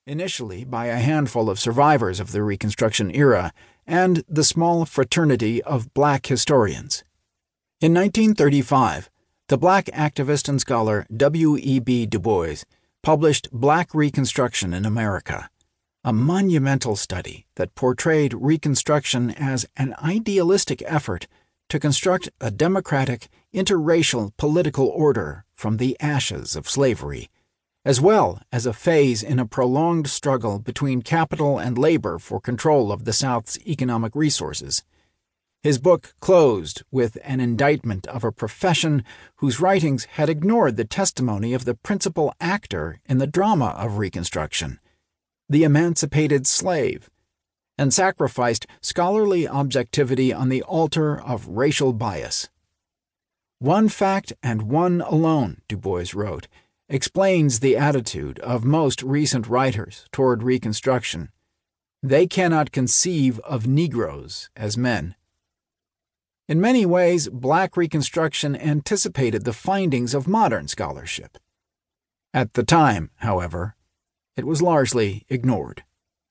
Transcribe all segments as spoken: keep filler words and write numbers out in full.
initially by a handful of survivors of the Reconstruction era and the small fraternity of black historians. In nineteen thirty-five, the black activist and scholar W E B Du Bois published Black Reconstruction in America, a monumental study that portrayed Reconstruction as an idealistic effort to construct a democratic, interracial political order from the ashes of slavery, as well as a phase in a prolonged struggle between capital and labor for control of the South's economic resources. His book closed with an indictment of a profession whose writings had ignored the testimony of the principal actor in the drama of Reconstruction, the emancipated slave, and sacrificed scholarly objectivity on the altar of racial bias. One fact and one alone, Du Bois wrote, explains the attitude of most recent writers toward Reconstruction. They cannot conceive of Negroes as men. In many ways, Black Reconstruction anticipated the findings of modern scholarship. At the time, however, it was largely ignored.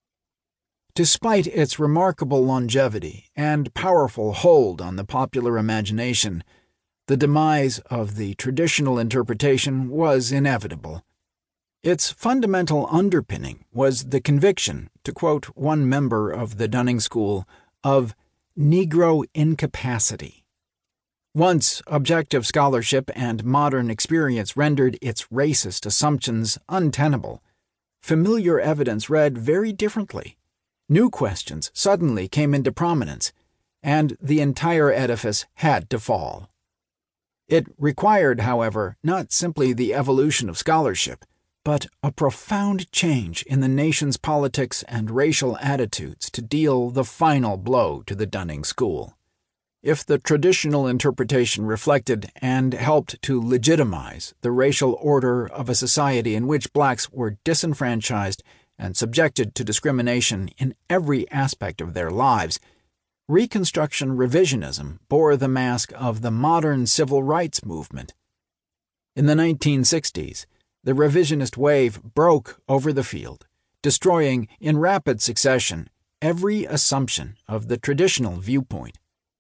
Despite its remarkable longevity and powerful hold on the popular imagination, the demise of the traditional interpretation was inevitable. Its fundamental underpinning was the conviction, to quote one member of the Dunning School, of Negro incapacity. Once objective scholarship and modern experience rendered its racist assumptions untenable, familiar evidence read very differently. New questions suddenly came into prominence, and the entire edifice had to fall. It required, however, not simply the evolution of scholarship, but a profound change in the nation's politics and racial attitudes to deal the final blow to the Dunning School. If the traditional interpretation reflected and helped to legitimize the racial order of a society in which blacks were disenfranchised and subjected to discrimination in every aspect of their lives, Reconstruction revisionism bore the mask of the modern civil rights movement. In the nineteen sixties, the revisionist wave broke over the field, destroying in rapid succession every assumption of the traditional viewpoint.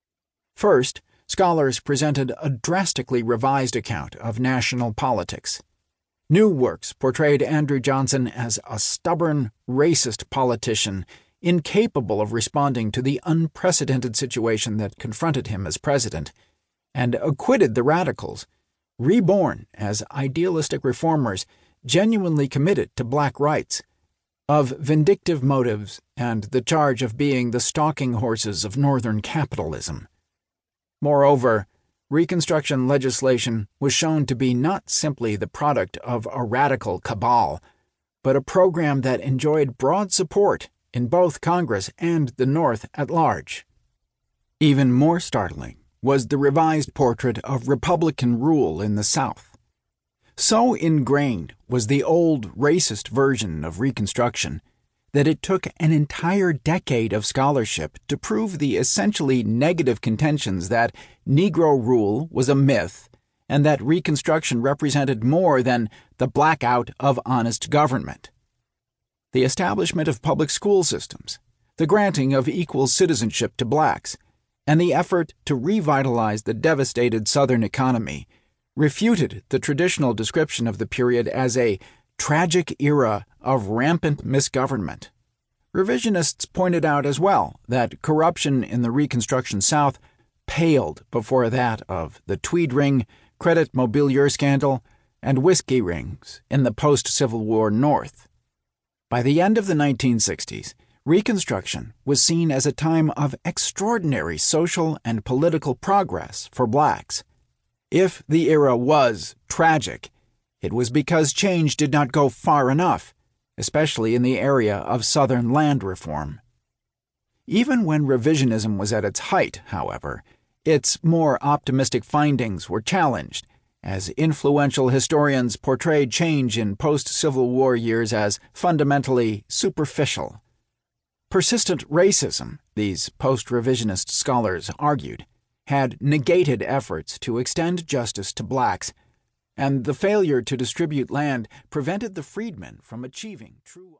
First, scholars presented a drastically revised account of national politics. New works portrayed Andrew Johnson as a stubborn, racist politician incapable of responding to the unprecedented situation that confronted him as president, and acquitted the radicals, reborn as idealistic reformers genuinely committed to black rights, of vindictive motives and the charge of being the stalking horses of Northern capitalism. Moreover, Reconstruction legislation was shown to be not simply the product of a radical cabal, but a program that enjoyed broad support in both Congress and the North at large. Even more startling was the revised portrait of Republican rule in the South. So ingrained was the old racist version of Reconstruction that it took an entire decade of scholarship to prove the essentially negative contentions that Negro rule was a myth and that Reconstruction represented more than the blackout of honest government. The establishment of public school systems, the granting of equal citizenship to blacks, and the effort to revitalize the devastated Southern economy refuted the traditional description of the period as a tragic era of rampant misgovernment. Revisionists pointed out as well that corruption in the Reconstruction South paled before that of the Tweed Ring, Credit Mobilier scandal, and whiskey rings in the post-Civil War North. By the end of the nineteen sixties, Reconstruction was seen as a time of extraordinary social and political progress for blacks. If the era was tragic, it was because change did not go far enough, especially in the area of Southern land reform. Even when revisionism was at its height, however, its more optimistic findings were challenged, as influential historians portrayed change in post-Civil War years as fundamentally superficial. Persistent racism, these post-revisionist scholars argued, had negated efforts to extend justice to blacks, and the failure to distribute land prevented the freedmen from achieving true